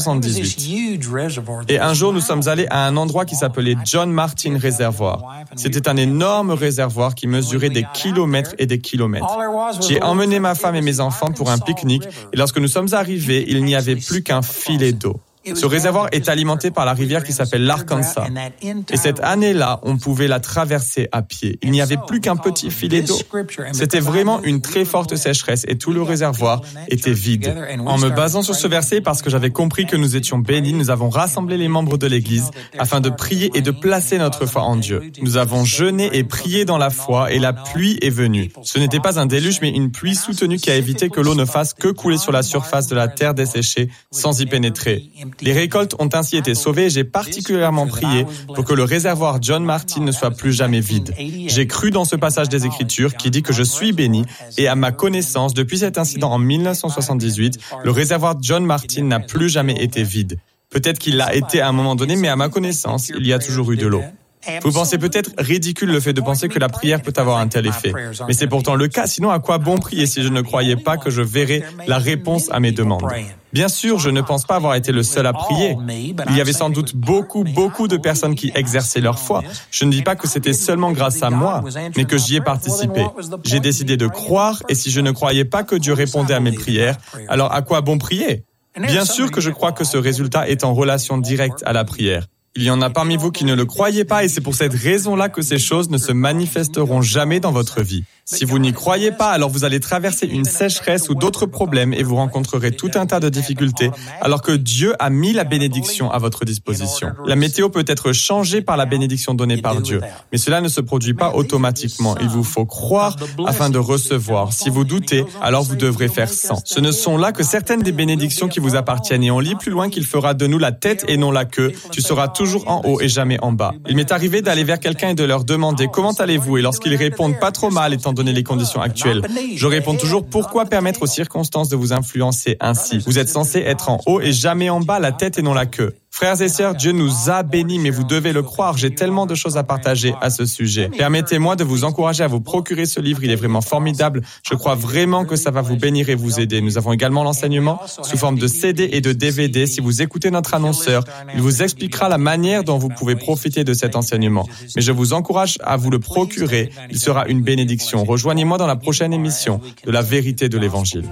1978. Et un jour, nous sommes allés à un endroit qui s'appelait John Martin Reservoir. C'était un énorme réservoir qui mesurait des kilomètres et des kilomètres. J'ai emmené ma femme et mes enfants pour un pique-nique et lorsque nous sommes arrivés, il n'y avait plus qu'un filet d'eau. Ce réservoir est alimenté par la rivière qui s'appelle l'Arkansas. Et cette année-là, on pouvait la traverser à pied. Il n'y avait plus qu'un petit filet d'eau. C'était vraiment une très forte sécheresse et tout le réservoir était vide. En me basant sur ce verset, parce que j'avais compris que nous étions bénis, nous avons rassemblé les membres de l'Église afin de prier et de placer notre foi en Dieu. Nous avons jeûné et prié dans la foi et la pluie est venue. Ce n'était pas un déluge, mais une pluie soutenue qui a évité que l'eau ne fasse que couler sur la surface de la terre desséchée sans y pénétrer. Les récoltes ont ainsi été sauvées et j'ai particulièrement prié pour que le réservoir John Martin ne soit plus jamais vide. J'ai cru dans ce passage des Écritures qui dit que je suis béni et à ma connaissance, depuis cet incident en 1978, le réservoir John Martin n'a plus jamais été vide. Peut-être qu'il l'a été à un moment donné, mais à ma connaissance, il y a toujours eu de l'eau. Vous pensez peut-être ridicule le fait de penser que la prière peut avoir un tel effet. Mais c'est pourtant le cas, sinon à quoi bon prier si je ne croyais pas que je verrais la réponse à mes demandes? Bien sûr, je ne pense pas avoir été le seul à prier. Il y avait sans doute beaucoup de personnes qui exerçaient leur foi. Je ne dis pas que c'était seulement grâce à moi, mais que j'y ai participé. J'ai décidé de croire et si je ne croyais pas que Dieu répondait à mes prières, alors à quoi bon prier? Bien sûr que je crois que ce résultat est en relation directe à la prière. Il y en a parmi vous qui ne le croyez pas et c'est pour cette raison-là que ces choses ne se manifesteront jamais dans votre vie. Si vous n'y croyez pas, alors vous allez traverser une sécheresse ou d'autres problèmes et vous rencontrerez tout un tas de difficultés alors que Dieu a mis la bénédiction à votre disposition. La météo peut être changée par la bénédiction donnée par Dieu, mais cela ne se produit pas automatiquement. Il vous faut croire afin de recevoir. Si vous doutez, alors vous devrez faire sans. Ce ne sont là que certaines des bénédictions qui vous appartiennent et on lit plus loin qu'il fera de nous la tête et non la queue. Tu seras toujours en haut et jamais en bas. Il m'est arrivé d'aller vers quelqu'un et de leur demander comment allez-vous et lorsqu'ils répondent pas trop mal étant donné les conditions actuelles, je réponds toujours pourquoi permettre aux circonstances de vous influencer ainsi. Vous êtes censé être en haut et jamais en bas, la tête et non la queue. Frères et sœurs, Dieu nous a bénis, mais vous devez le croire. J'ai tellement de choses à partager à ce sujet. Permettez-moi de vous encourager à vous procurer ce livre. Il est vraiment formidable. Je crois vraiment que ça va vous bénir et vous aider. Nous avons également l'enseignement sous forme de CD et de DVD. Si vous écoutez notre annonceur, il vous expliquera la manière dont vous pouvez profiter de cet enseignement. Mais je vous encourage à vous le procurer. Il sera une bénédiction. Rejoignez-moi dans la prochaine émission de La Vérité de l'Évangile.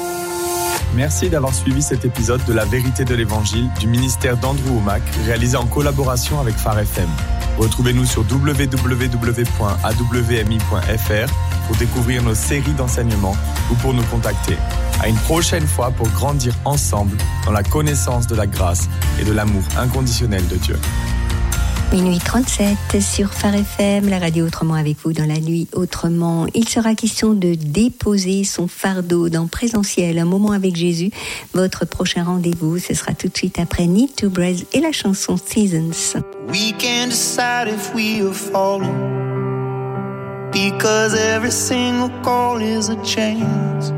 Merci d'avoir suivi cet épisode de La Vérité de l'Évangile du ministère d'Andrew Wommack, réalisé en collaboration avec Phare FM. Retrouvez-nous sur www.awmi.fr pour découvrir nos séries d'enseignements ou pour nous contacter. À une prochaine fois pour grandir ensemble dans la connaissance de la grâce et de l'amour inconditionnel de Dieu. Minuit 37 sur Phare FM, la radio autrement avec vous dans la nuit autrement. Il sera question de déposer son fardeau dans Présentiel, un moment avec Jésus. Votre prochain rendez-vous, ce sera tout de suite après Need to Breathe et la chanson Seasons. We can decide if we are falling, because every single call is a chance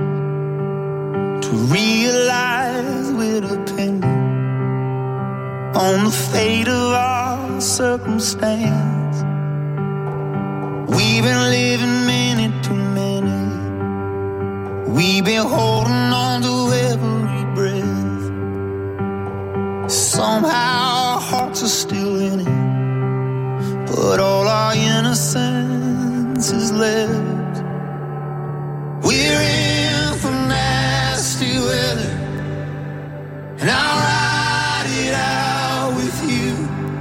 to realize we're dependent on the fate of our circumstance. We've been living minute to minute. We've been holding on to every breath. Somehow our hearts are still in it, but all our innocence is left. We're in for nasty weather, and I'll ride it out with you.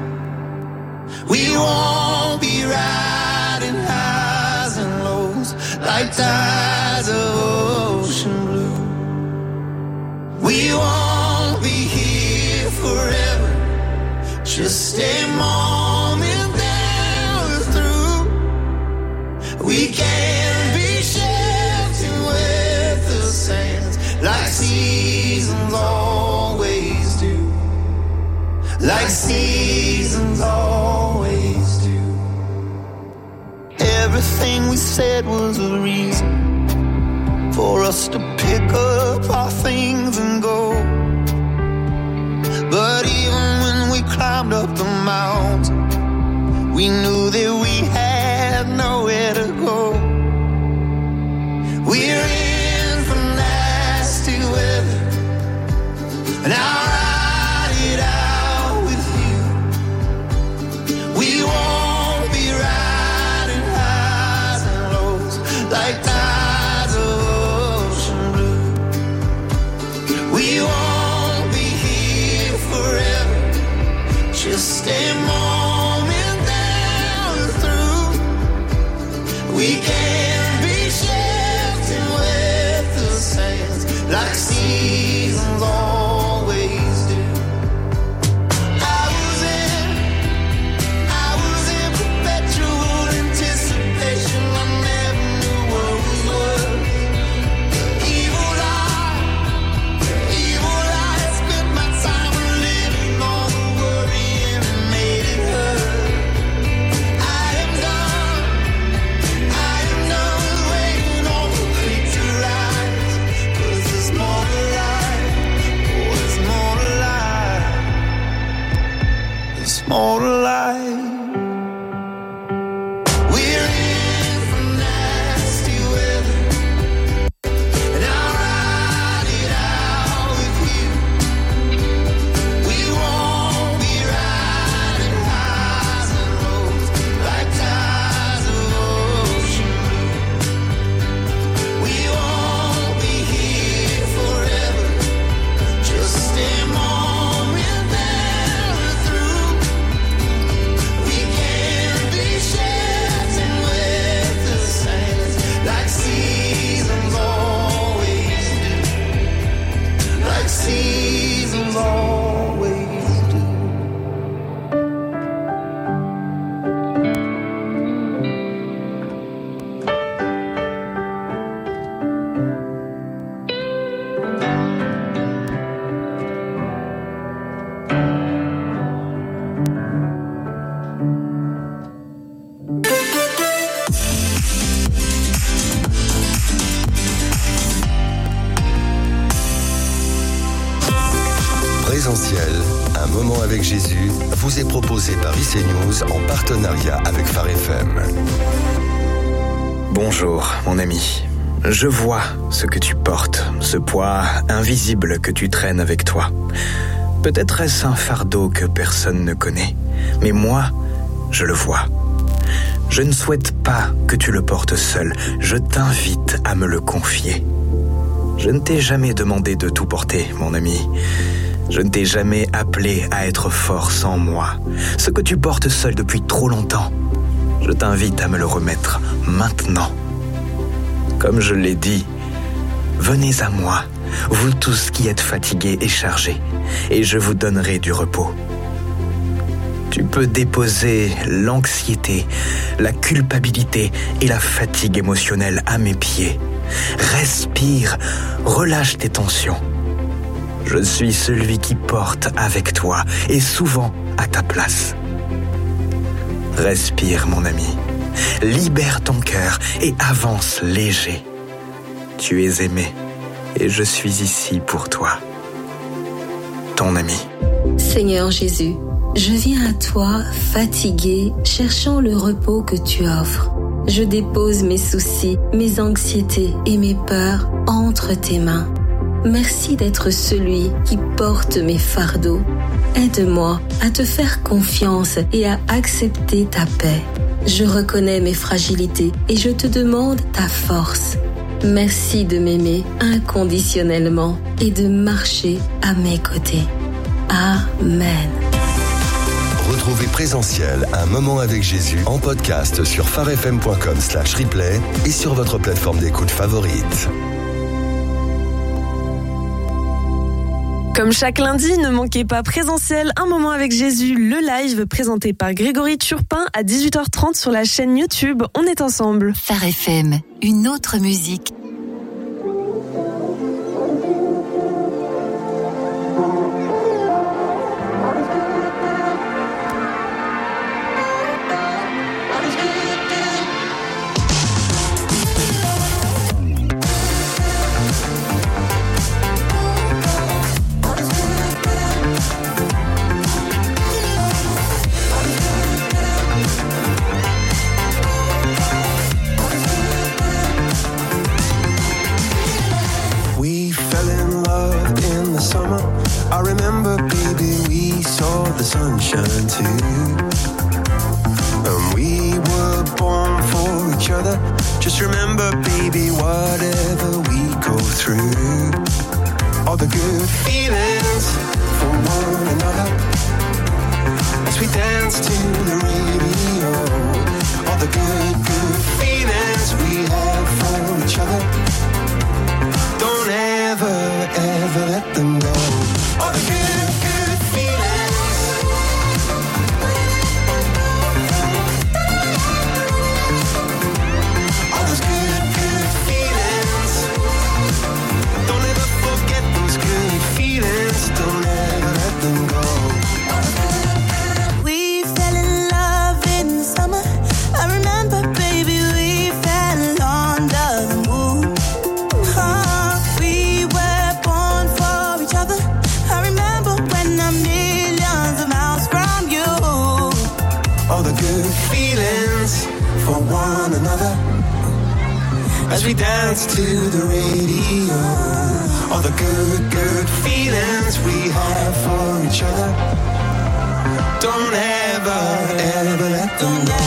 We won't be riding highs and lows like tides of ocean blue. We won't be here forever, just a moment then we're through. We can't be shifting with the sands like seasons always do. Like seasons always do. Everything we said was a reason for us to pick up our things and go. But even we climbed up the mountain, we knew that we had nowhere to go. We're in for nasty weather, and I'll ride it out with you. We won't be riding highs and lows like tides of ocean blue. We won't be here forever, just a moment down and through. We can't be shifting with the sands like seasons always do. I was in perpetual anticipation. I never knew what was. Evil eye, spent my time living on the worry and it made it hurt. I am done with waiting on the creek to rise. 'Cause there's more to life, oh, there's more to life. There's more to life. We're in for nasty weather, and I'll ride it out with you. We won't be riding highs and lows like tides of ocean blue. We won't be here forever, just a moment down and through. We can't be shifting with the sands like seasons always do. Like seasons always do. Présentiel, un moment avec Jésus, vous est proposé par IC News en partenariat avec Phare FM. Bonjour, mon ami. Je vois ce que tu portes, ce poids invisible que tu traînes avec toi. Peut-être est-ce un fardeau que personne ne connaît, mais moi, je le vois. Je ne souhaite pas que tu le portes seul, je t'invite à me le confier. Je ne t'ai jamais demandé de tout porter, mon ami. Je ne t'ai jamais appelé à être fort sans moi. Ce que tu portes seul depuis trop longtemps, je t'invite à me le remettre maintenant. Comme je l'ai dit, venez à moi, vous tous qui êtes fatigués et chargés, et je vous donnerai du repos. Tu peux déposer l'anxiété, la culpabilité et la fatigue émotionnelle à mes pieds. Respire, relâche tes tensions. Je suis celui qui porte avec toi et souvent à ta place. Respire, mon ami. Libère ton cœur et avance léger. Tu es aimé et je suis ici pour toi. Ton ami. Seigneur Jésus, je viens à toi fatigué, cherchant le repos que tu offres. Je dépose mes soucis, mes anxiétés et mes peurs entre tes mains. Merci d'être celui qui porte mes fardeaux. Aide-moi à te faire confiance et à accepter ta paix. Je reconnais mes fragilités et je te demande ta force. Merci de m'aimer inconditionnellement et de marcher à mes côtés. Amen. Retrouvez Présentiel, un moment avec Jésus en podcast sur pharefm.com/replay et sur votre plateforme d'écoute favorite. Comme chaque lundi, ne manquez pas Présentiel, un moment avec Jésus, le live présenté par Grégory Turpin à 18h30 sur la chaîne YouTube. On est ensemble. Phare FM, une autre musique. the sunshine too. And we were born for each other. Just remember, baby, whatever we go through, all the good feelings for one another, as we dance to the radio. All the good, good feelings we have for each other, don't ever, ever let them go. All the good, good feelings. All those good, good feelings. Don't ever forget those good feelings. Don't ever let them go. We fell in love in the summer. I remember, baby, we fell under the moon. We were born for each other. I remember when I'm millions of miles from you. All the good feelings for one another, as we dance to the radio. All the good, good feelings we have for each other, don't ever, ever let them go.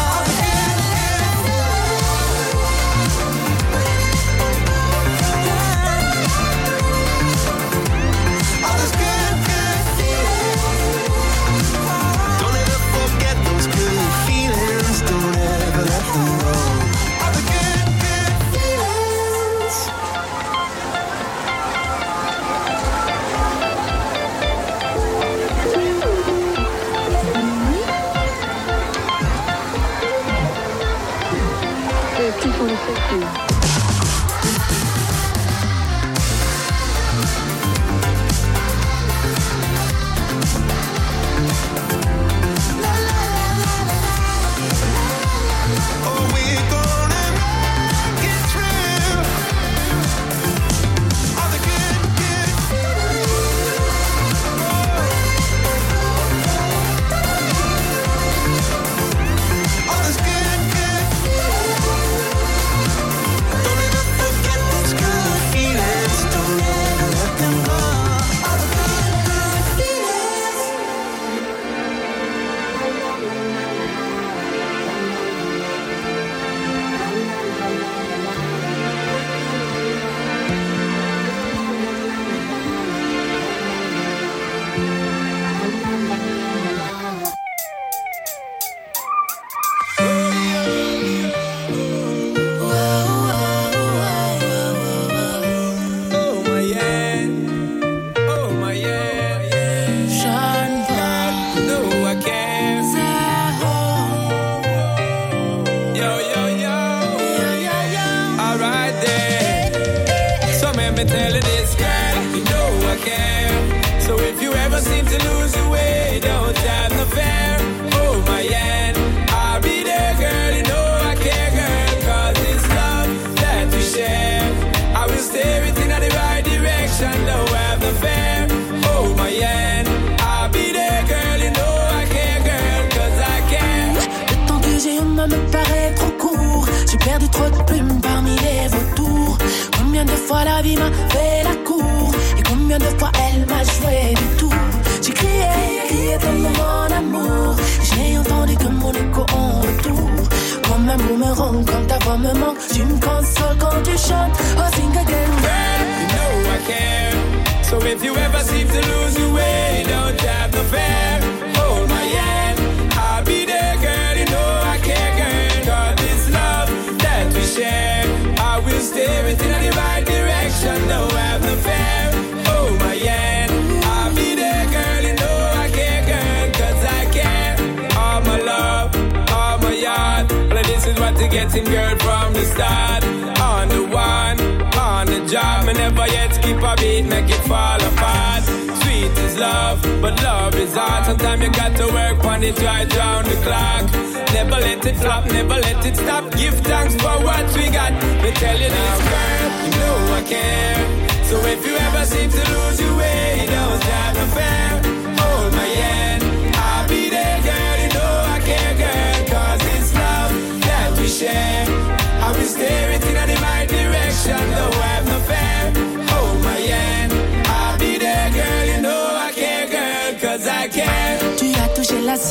Getting girl from the start, on the one, on the job. Me never yet skip a beat, make it fall apart. Sweet is love, but love is hard. Sometimes you got to work on it right round the clock. Never let it flop, never let it stop. Give thanks for what we got. Me tell you this, girl, you know I care. So if you ever seem to lose your way, don't have no fear. Hold my hand, I'll be there, girl. You know I care, girl, 'cause it's love that we share. I will steer it in the right direction, don't have no fear. Hold my hand, I'll be there, girl. You know I care, girl, 'cause I care.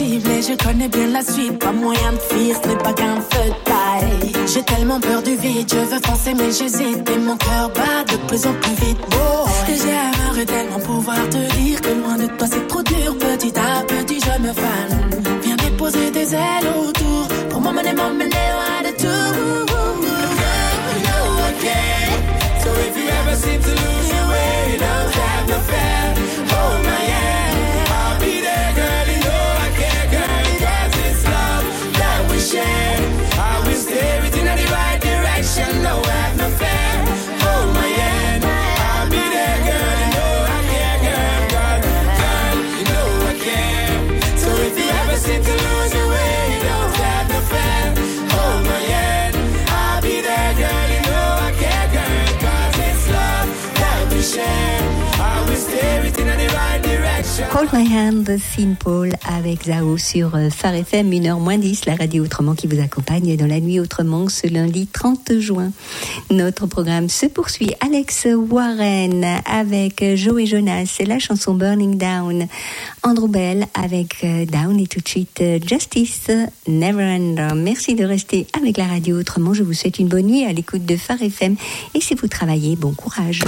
impossible et je connais bien la suite. Pas moyen de fuir, ce n'est pas qu'un feu de paille. J'ai tellement peur du vide, je veux foncer mais j'hésite. Et mon cœur bat de plus en plus vite. Oh, et j'aimerais tellement pouvoir te dire que loin de toi c'est trop dur. Petit à petit je me fane. Viens déposer tes ailes autour pour m'emmener loin de tout. You know I can. So if you ever seem to lose your way, don't have no fear. Hold my hand, I'll be there, girl. You know I care, girl. 'Cause it's love that we share. I will steer it in the right direction. No, have no fear. Hold my hand, I'll be there, girl. You know I care, girl. Girl, you know I care. So if you ever seem to lose your way, don't have no fear. Hold my hand, I'll be there, girl. You know I care, girl. 'Cause it's love that we share. I will steer it in the right direction. Hold My Hand, Simple avec Zao sur Phare FM, 1h-10, la radio Autrement qui vous accompagne dans la nuit Autrement ce lundi 30 juin. Notre programme se poursuit. Alex Warren avec Joey Jonas, c'est la chanson Burning Down. Andrew Bell avec Down et tout de suite Justice Never End. Merci de rester avec la radio Autrement. Je vous souhaite une bonne nuit à l'écoute de Phare FM et si vous travaillez, bon courage.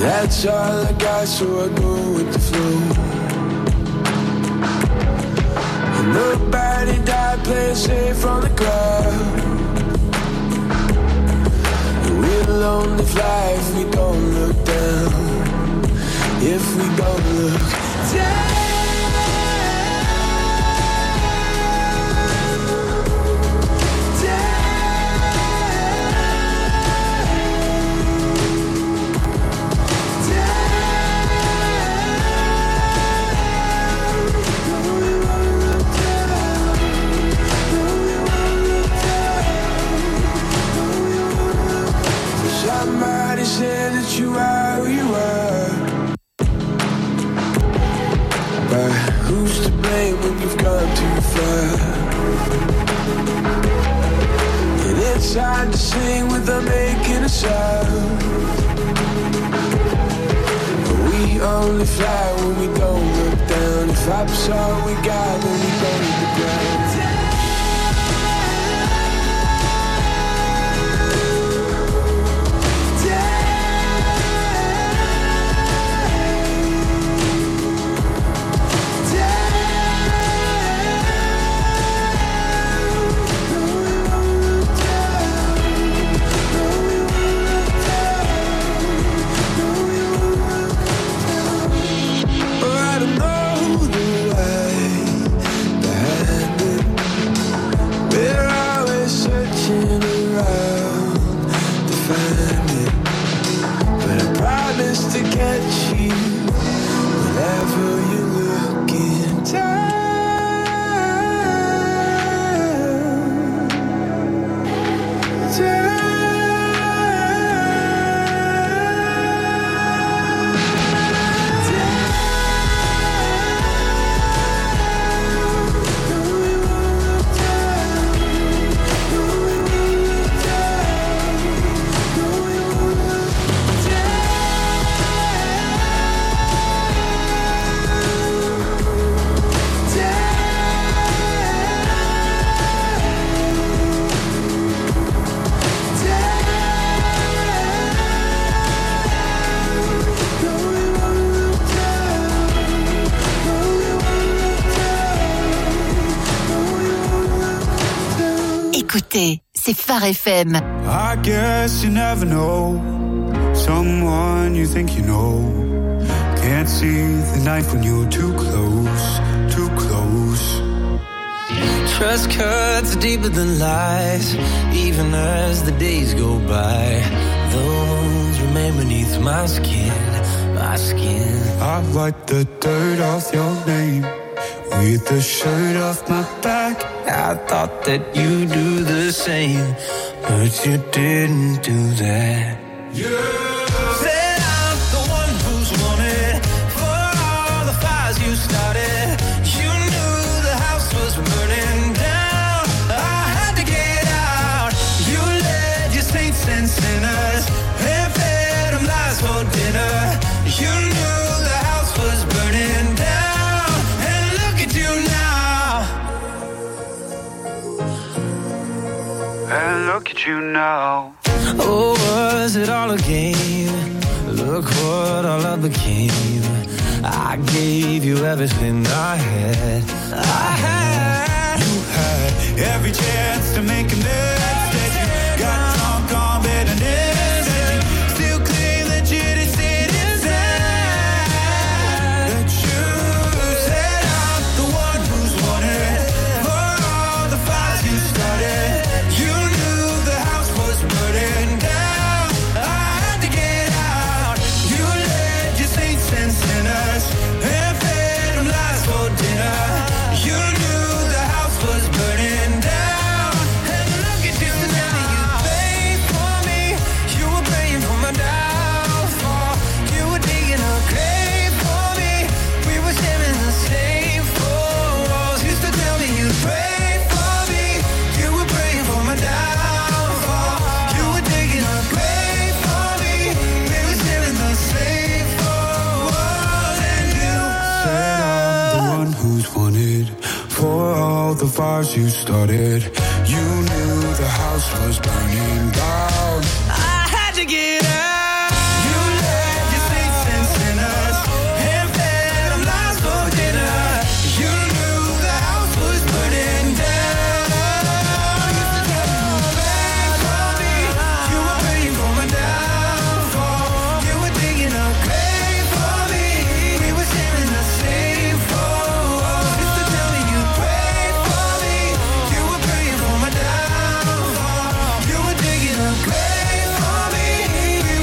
That's all I got, so I go with the flow. And nobody died playing safe from the crowd. We'll only fly if we don't look down. If we don't look down. Somebody said that you are who you are, but who's to blame when you've gone too far? And it's hard to sing without making a sound, but we only fly when we don't look down. If up's all we got, then we go to the ground. To catch you whenever you're looking down. Écoutez, c'est Phare FM. I guess you never know someone you think you know. Can't see the knife when you're too close, too close. Trust cuts deeper than lies, even as the days go by. Those remain beneath my skin, my skin. I wipe the dirt off your name with the shirt off my back. I thought that you'd do the same, but you didn't do that. Said I'm the one who's wanted for all the fires you started. You knew the house was burning down. I had to get out. You led your saints and sinners and fed them lies for dinner. You knew the house was burning down, and look at you now. And look at you now. Oh, was it all a game? Look what all I became. I gave you everything I had. You had every chance to make amends. That you got drunk on bitterness. And you still claim that you didn't sit inside. That you said I'm the one who's wanted for all the fires you started. You knew the house was burning down. I had to get out. You led your saints and sinners and fed them lies for dinner. You knew the house was burning down. And look at you now. You prayed for me. You were praying for my downfall. You were digging a grave for me. We were sharing the same four walls. Used to tell me you'd pray for me. You were praying for my downfall. You were digging a grave for me. We were sharing the same four walls. And you said I'm the one who's wanted for all the fires you started. You knew the house was burning down.